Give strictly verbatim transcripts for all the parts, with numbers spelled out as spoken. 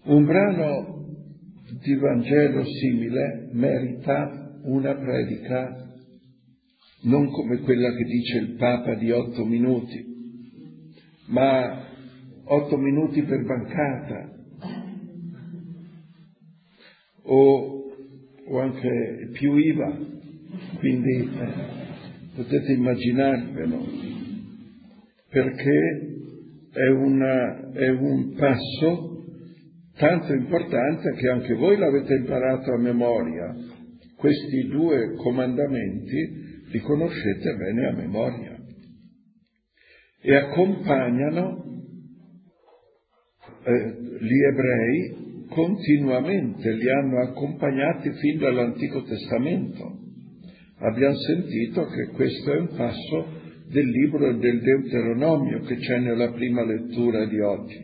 Un brano di Vangelo simile merita una predica non come quella che dice il Papa di otto minuti, ma otto minuti per bancata, o, o anche più I V A, quindi eh, potete immaginarvelo, perché è, una, è un passo tanto importante che anche voi l'avete imparato a memoria. Questi due comandamenti li conoscete bene a memoria e accompagnano eh, gli ebrei continuamente, li hanno accompagnati fin dall'Antico Testamento. Abbiamo sentito che questo è un passo del libro del Deuteronomio che c'è nella prima lettura di oggi.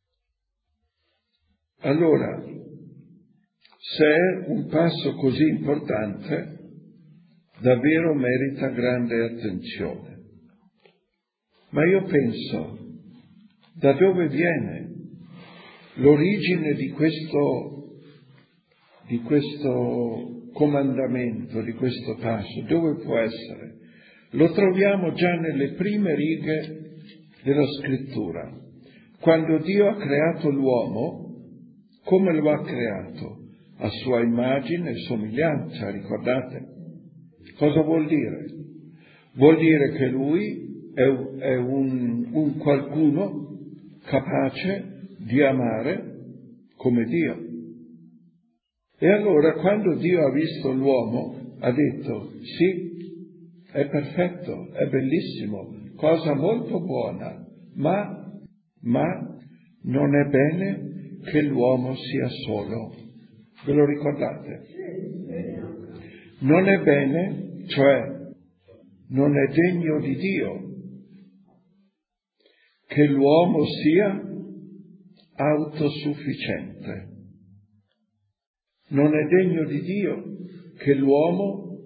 Allora, se è un passo così importante, davvero merita grande attenzione. Ma io penso, da dove viene l'origine di questo, di questo comandamento, di questo passo? Dove può essere? Lo troviamo già nelle prime righe della Scrittura. Quando Dio ha creato l'uomo, come lo ha creato? A sua immagine e somiglianza, ricordate? Cosa vuol dire? Vuol dire che lui è, è un, un qualcuno capace di amare come Dio. E allora quando Dio ha visto l'uomo ha detto sì, è perfetto, è bellissimo, cosa molto buona, ma, ma non è bene che l'uomo sia solo. Ve lo ricordate? Non è bene, cioè non è degno di Dio che l'uomo sia autosufficiente. Non è degno di Dio che l'uomo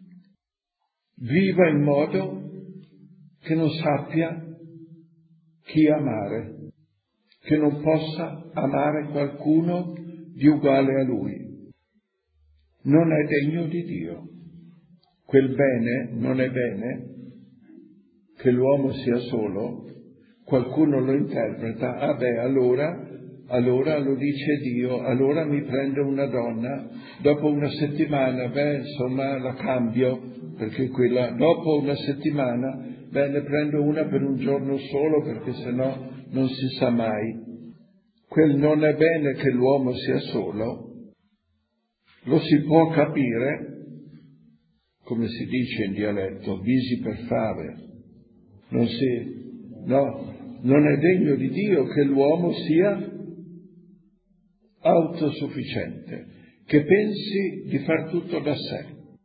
viva in modo che non sappia chi amare, che non possa amare qualcuno di uguale a lui. Non è degno di Dio. Quel bene non è bene che l'uomo sia solo. Qualcuno lo interpreta, ah beh, allora, allora lo dice Dio, allora mi prendo una donna, dopo una settimana, beh, insomma, la cambio, perché quella, dopo una settimana, beh, ne prendo una per un giorno solo, perché sennò non si sa mai. Quel non è bene che l'uomo sia solo, lo si può capire, come si dice in dialetto, visi per fare. Non si, no, non è degno di Dio che l'uomo sia autosufficiente, che pensi di far tutto da sé.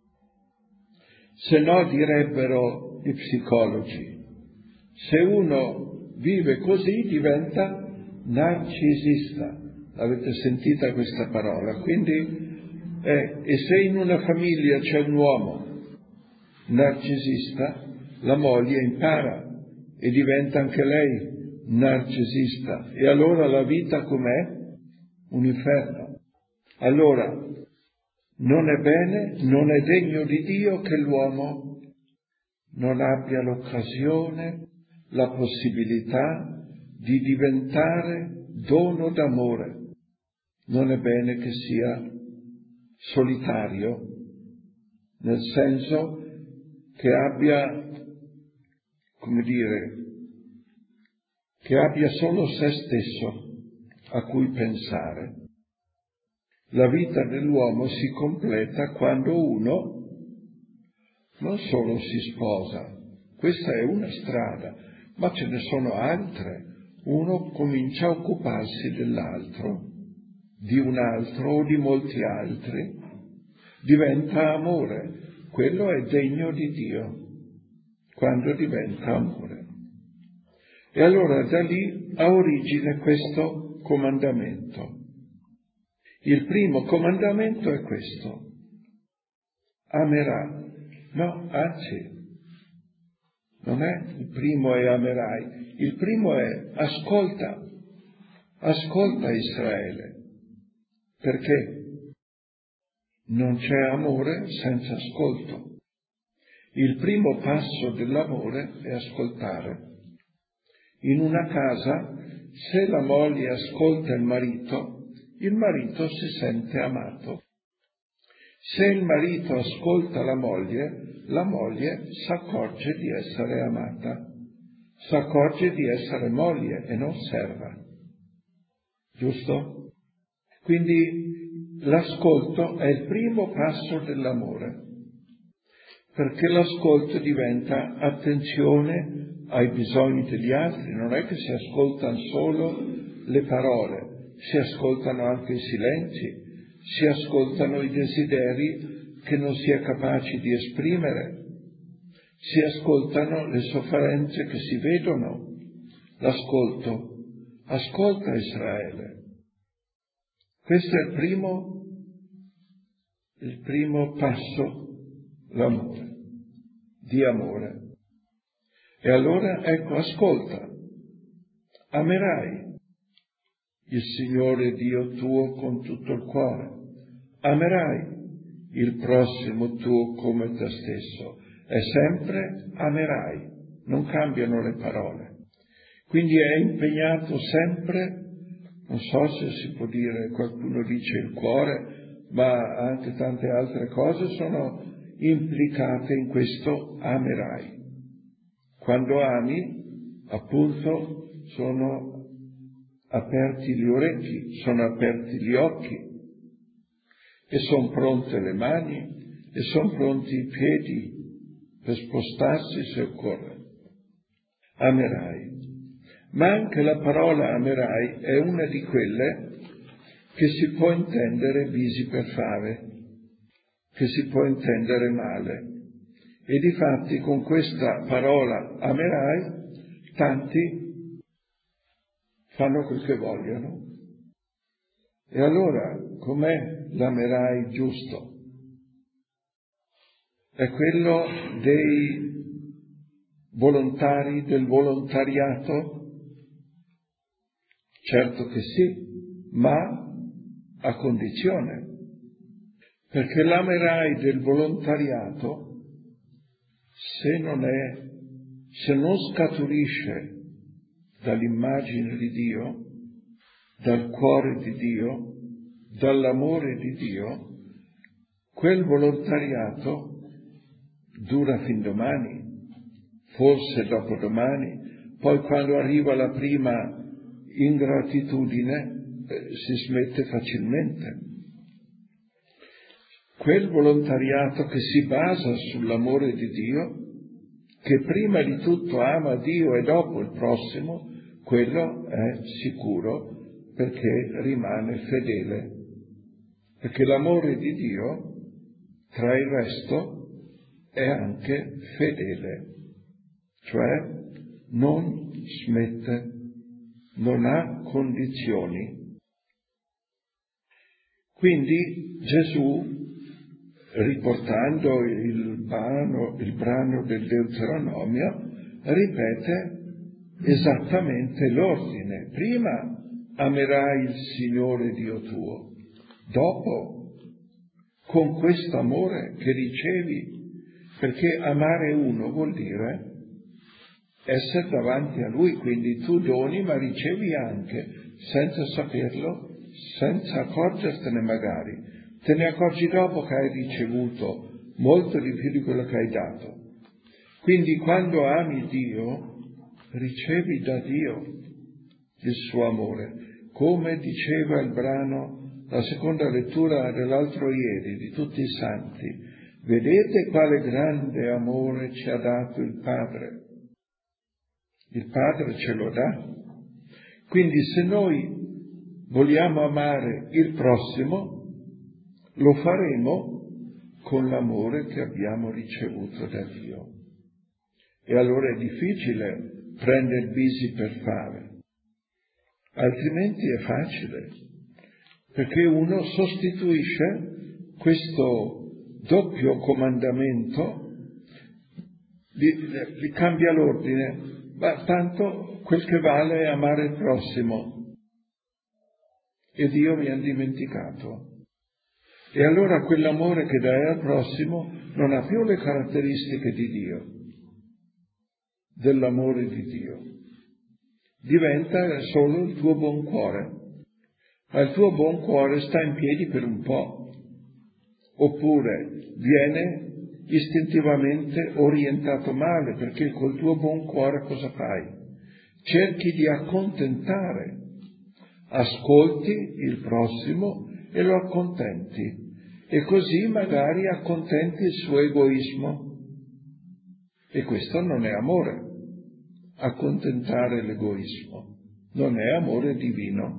Se no, direbbero i psicologi, se uno vive così diventa narcisista. Avete sentita questa parola? Quindi, eh, e se in una famiglia c'è un uomo narcisista, la moglie impara e diventa anche lei narcisista. E allora la vita com'è? Un inferno. Allora, non è bene, non è degno di Dio che l'uomo non abbia l'occasione, la possibilità di diventare dono d'amore. Non è bene che sia solitario, nel senso che abbia, come dire, che abbia solo se stesso a cui pensare. La vita dell'uomo si completa quando uno non solo si sposa, questa è una strada, ma ce ne sono altre. Uno comincia a occuparsi dell'altro, di un altro o di molti altri, diventa amore. Quello è degno di Dio, quando diventa amore. E allora da lì ha origine questo comandamento. Il primo comandamento è questo: amerà. No, anzi, non è il primo è amerai, il primo è ascolta, Ascolta Israele, perché non c'è amore senza ascolto. Il primo passo dell'amore è ascoltare. In una casa, se la moglie ascolta il marito, il marito si sente amato. Se il marito ascolta la moglie, la moglie s'accorge di essere amata, s'accorge di essere moglie e non serva. Giusto? Quindi l'ascolto è il primo passo dell'amore, perché l'ascolto diventa attenzione ai bisogni degli altri. Non è che si ascoltano solo le parole, si ascoltano anche i silenzi, si ascoltano i desideri che non si è capaci di esprimere, si ascoltano le sofferenze che si vedono. L'ascolto. Ascolta Israele. Questo è il primo, il primo passo, l'amore, di amore. E allora, ecco, ascolta. Amerai il Signore Dio tuo con tutto il cuore. Amerai il prossimo tuo come te stesso. E sempre amerai. Non cambiano le parole. Quindi è impegnato sempre, non so se si può dire, qualcuno dice il cuore, ma anche tante altre cose sono implicate in questo amerai. Quando ami, appunto, sono aperti gli orecchi, sono aperti gli occhi e sono pronte le mani e sono pronti i piedi per spostarsi se occorre. Amerai. Ma anche la parola amerai è una di quelle che si può intendere visi per fave, che si può intendere male. E difatti con questa parola amerai tanti fanno quel che vogliono. E allora com'è l'amerai giusto? È quello dei volontari, del volontariato? Certo che sì, ma a condizione, perché l'amerai del volontariato, se non è, se non scaturisce dall'immagine di Dio, dal cuore di Dio, dall'amore di Dio, quel volontariato dura fin domani, forse dopodomani, poi quando arriva la prima ingratitudine eh, si smette facilmente. Quel volontariato che si basa sull'amore di Dio, che prima di tutto ama Dio e dopo il prossimo, quello è sicuro perché rimane fedele. Perché l'amore di Dio, tra il resto, è anche fedele, cioè non smette, non ha condizioni. Quindi Gesù, riportando il brano, il brano del Deuteronomio, ripete esattamente l'ordine. Prima amerai il Signore Dio tuo, dopo con questo amore che ricevi, perché amare uno vuol dire essere davanti a Lui, quindi tu doni ma ricevi anche, senza saperlo, senza accorgertene magari. Te ne accorgi dopo che hai ricevuto molto di più di quello che hai dato. Quindi quando ami Dio, ricevi da Dio il suo amore. Come diceva il brano, la seconda lettura dell'altro ieri, di tutti i santi, vedete quale grande amore ci ha dato il Padre. Il Padre ce lo dà. Quindi se noi vogliamo amare il prossimo, lo faremo con l'amore che abbiamo ricevuto da Dio. E allora è difficile prendere bisi per fare, altrimenti è facile, perché uno sostituisce questo doppio comandamento, gli, gli cambia l'ordine, ma tanto quel che vale è amare il prossimo. e Dio mi ha dimenticato. E allora quell'amore che dai al prossimo non ha più le caratteristiche di Dio, dell'amore di Dio. Diventa solo il tuo buon cuore, ma il tuo buon cuore sta in piedi per un po', oppure viene istintivamente orientato male, perché col tuo buon cuore cosa fai? Cerchi di accontentare, ascolti il prossimo e lo accontenti, e così magari accontenti il suo egoismo. E questo non è amore, accontentare l'egoismo, non è amore divino.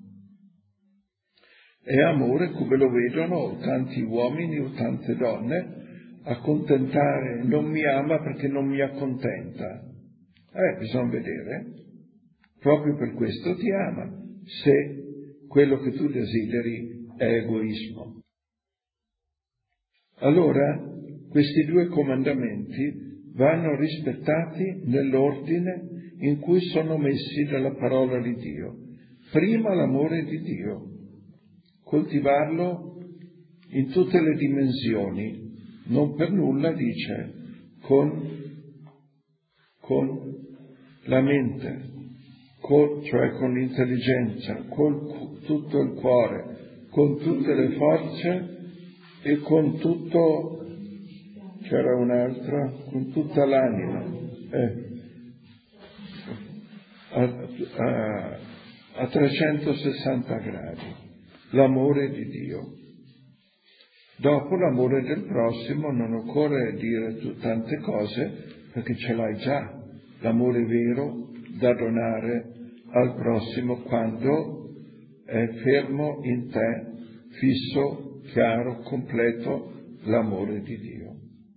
È amore come lo vedono tanti uomini o tante donne, accontentare, non mi ama perché non mi accontenta. Eh, bisogna vedere, proprio per questo ti ama, se quello che tu desideri è egoismo. Allora, questi due comandamenti vanno rispettati nell'ordine in cui sono messi dalla parola di Dio. Prima l'amore di Dio, coltivarlo in tutte le dimensioni, non per nulla dice con, con la mente, con, cioè con l'intelligenza, con tutto il cuore, con tutte le forze e con tutto, c'era un'altra, con tutta l'anima, eh, a, a, a trecentosessanta gradi, l'amore di Dio. Dopo l'amore del prossimo non occorre dire tu tante cose, perché ce l'hai già, l'amore vero da donare al prossimo quando è fermo in te, fisso, chiaro, completo l'amore di Dio.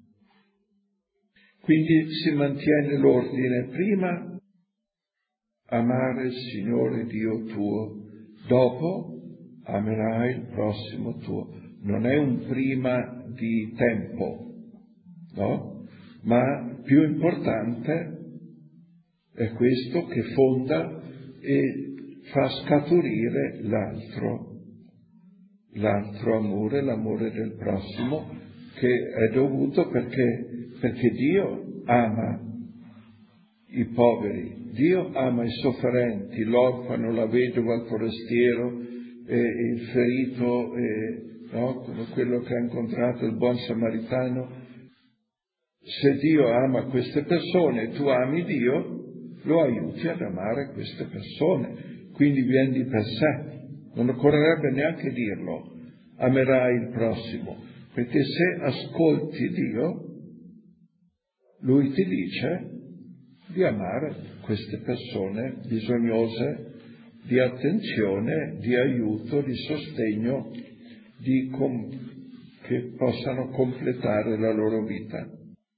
Quindi si mantiene l'ordine: prima amare il Signore Dio tuo, dopo amerai il prossimo tuo. Non è un prima di tempo, no? Ma più importante è questo che fonda e fa scaturire l'altro, l'altro amore, l'amore del prossimo, che è dovuto perché, perché Dio ama i poveri, Dio ama i sofferenti, l'orfano, la vedova, il forestiero, e, e il ferito, e, no? Come quello che ha incontrato il buon samaritano. Se Dio ama queste persone e tu ami Dio, lo aiuti ad amare queste persone, quindi vieni di per sé, non occorrerebbe neanche dirlo, amerai il prossimo, perché se ascolti Dio, Lui ti dice di amare queste persone bisognose di attenzione, di aiuto, di sostegno, di com- che possano completare la loro vita.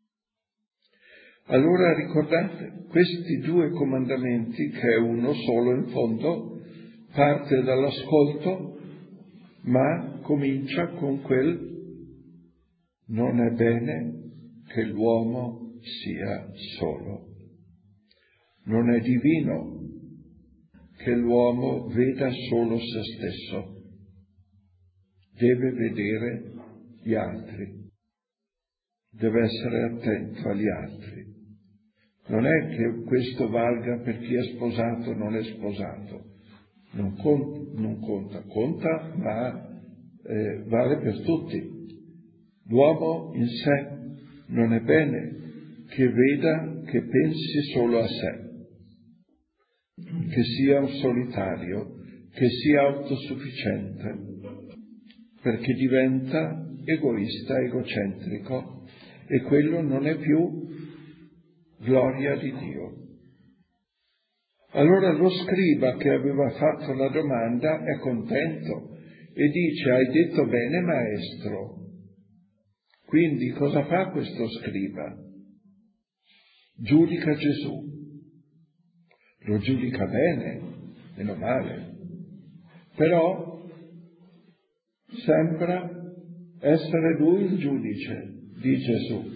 Allora ricordate, questi due comandamenti, che è uno solo in fondo, parte dall'ascolto, ma comincia con quel: non è bene che l'uomo sia solo. Non è divino che l'uomo veda solo se stesso. Deve vedere gli altri. Deve essere attento agli altri. Non è che questo valga per chi è sposato o non è sposato. Non conta, non conta, conta ma eh, vale per tutti. L'uomo in sé non è bene che veda, che pensi solo a sé, che sia un solitario, che sia autosufficiente, perché diventa egoista, egocentrico, e quello non è più gloria di Dio. Allora lo scriba che aveva fatto la domanda è contento e dice: hai detto bene, maestro. Quindi cosa fa questo scriba? Giudica Gesù. Lo giudica bene, meno male. Però sembra essere lui il giudice di Gesù.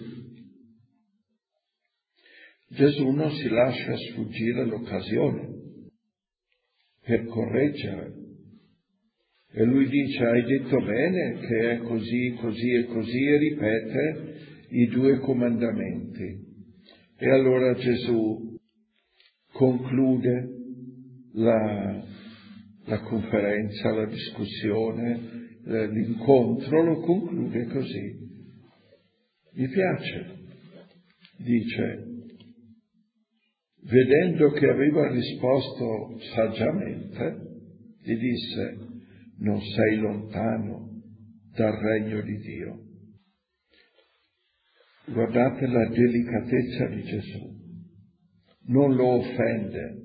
Gesù non si lascia sfuggire l'occasione per correggere, E lui dice: hai detto bene che è così, così e così, e ripete i due comandamenti. E allora Gesù conclude la, la conferenza, la discussione, l'incontro, lo conclude così. Mi piace. Dice: vedendo che aveva risposto saggiamente, gli disse: non sei lontano dal regno di Dio. Guardate la delicatezza di Gesù. Non lo offende.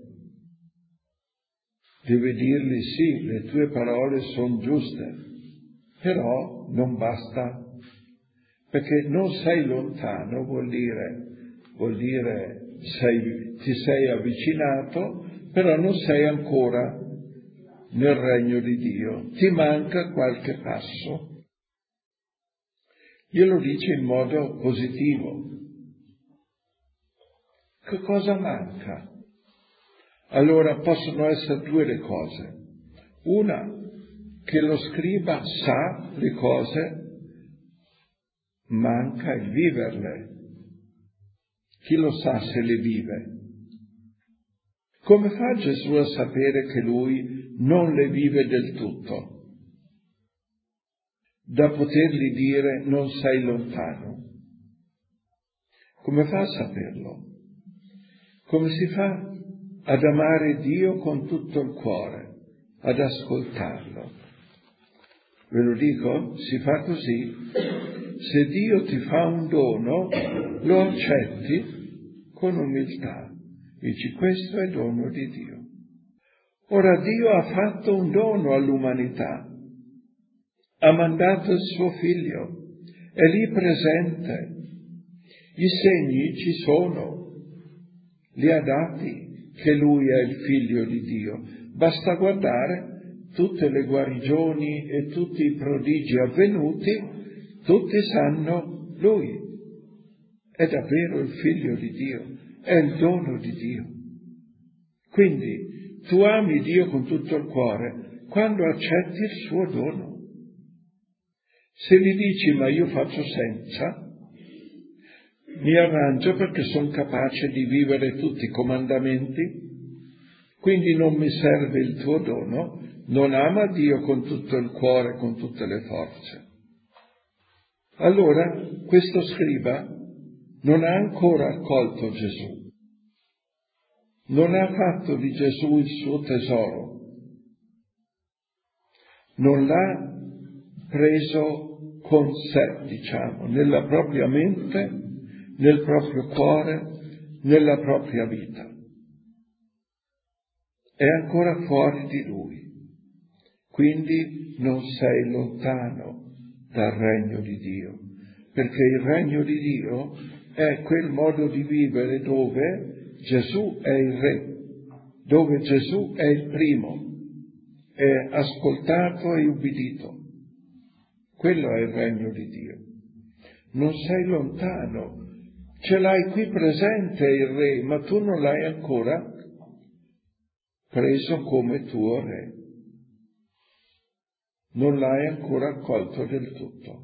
Deve dirgli: sì, le tue parole sono giuste, però non basta. Perché non sei lontano vuol dire, vuol dire sei, ti sei avvicinato, però non sei ancora nel regno di Dio. Ti manca qualche passo. Glielo dice in modo positivo. Che cosa manca? Allora possono essere due le cose. Una, che lo scriba sa le cose, manca il viverle. Chi lo sa se le vive? Come fa Gesù a sapere che lui non le vive del tutto? Da potergli dire: non sei lontano. Come fa a saperlo? Come si fa ad amare Dio con tutto il cuore, ad ascoltarlo? Ve lo dico, si fa così. Se Dio ti fa un dono, lo accetti con umiltà. Dici: questo è dono di Dio. Ora Dio ha fatto un dono all'umanità. Ha mandato il suo figlio. È lì presente. I segni ci sono. Li ha dati che lui è il figlio di Dio. Basta guardare tutte le guarigioni e tutti i prodigi avvenuti, tutti sanno lui. È davvero il figlio di Dio, è il dono di Dio. Quindi tu ami Dio con tutto il cuore quando accetti il suo dono. Se gli dici: ma io faccio senza, mi arrangio perché sono capace di vivere tutti i comandamenti, quindi non mi serve il tuo dono, non ama Dio con tutto il cuore, con tutte le forze. Allora questo scriba non ha ancora accolto Gesù, non ha fatto di Gesù il suo tesoro, non l'ha preso con sé, diciamo, nella propria mente, nel proprio cuore, nella propria vita. È ancora fuori di lui. Quindi non sei lontano dal regno di Dio, perché il regno di Dio è quel modo di vivere dove Gesù è il Re, dove Gesù è il primo, è ascoltato e ubbidito. Quello è il regno di Dio. Non sei lontano, ce l'hai qui presente il Re, ma tu non l'hai ancora preso come tuo Re. Non l'hai ancora accolto del tutto.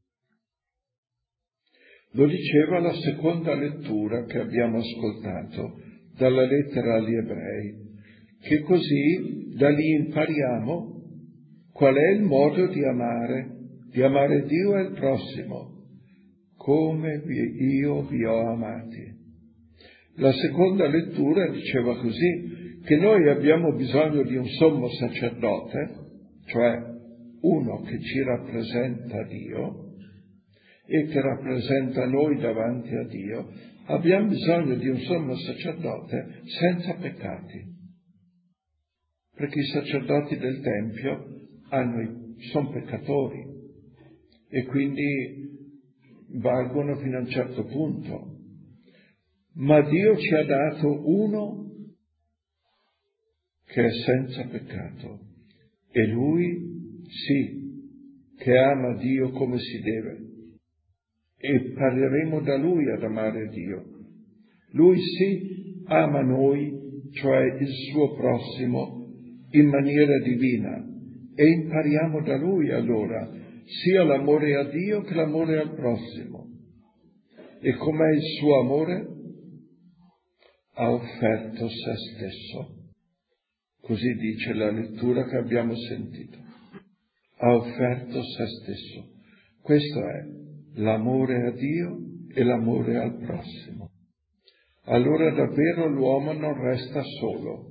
Lo diceva la seconda lettura che abbiamo ascoltato dalla lettera agli Ebrei, che così da lì impariamo qual è il modo di amare, di amare Dio e il prossimo, come io vi ho amati. La seconda lettura diceva così, che noi abbiamo bisogno di un sommo sacerdote, cioè uno che ci rappresenta Dio e che rappresenta noi davanti a Dio. Abbiamo bisogno di un sommo sacerdote senza peccati, perché i sacerdoti del Tempio hanno, sono peccatori e quindi valgono fino a un certo punto. Ma Dio ci ha dato uno che è senza peccato, e lui sì, che ama Dio come si deve. E parleremo da lui ad amare Dio. Lui sì ama noi, cioè il suo prossimo, in maniera divina, e impariamo da Lui allora sia l'amore a Dio che l'amore al prossimo. E com'è il suo amore? Ha offerto se stesso. Così dice la lettura che abbiamo sentito. Ha offerto se stesso. Questo è l'amore a Dio e l'amore al prossimo. Allora davvero l'uomo non resta solo,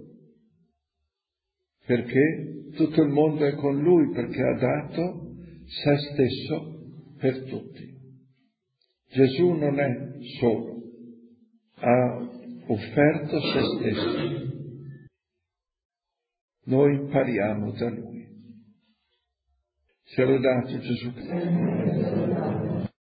perché tutto il mondo è con lui, perché ha dato se stesso per tutti. Gesù non è solo, ha offerto se stesso. Noi impariamo da Lui. Sia lodato Gesù Cristo.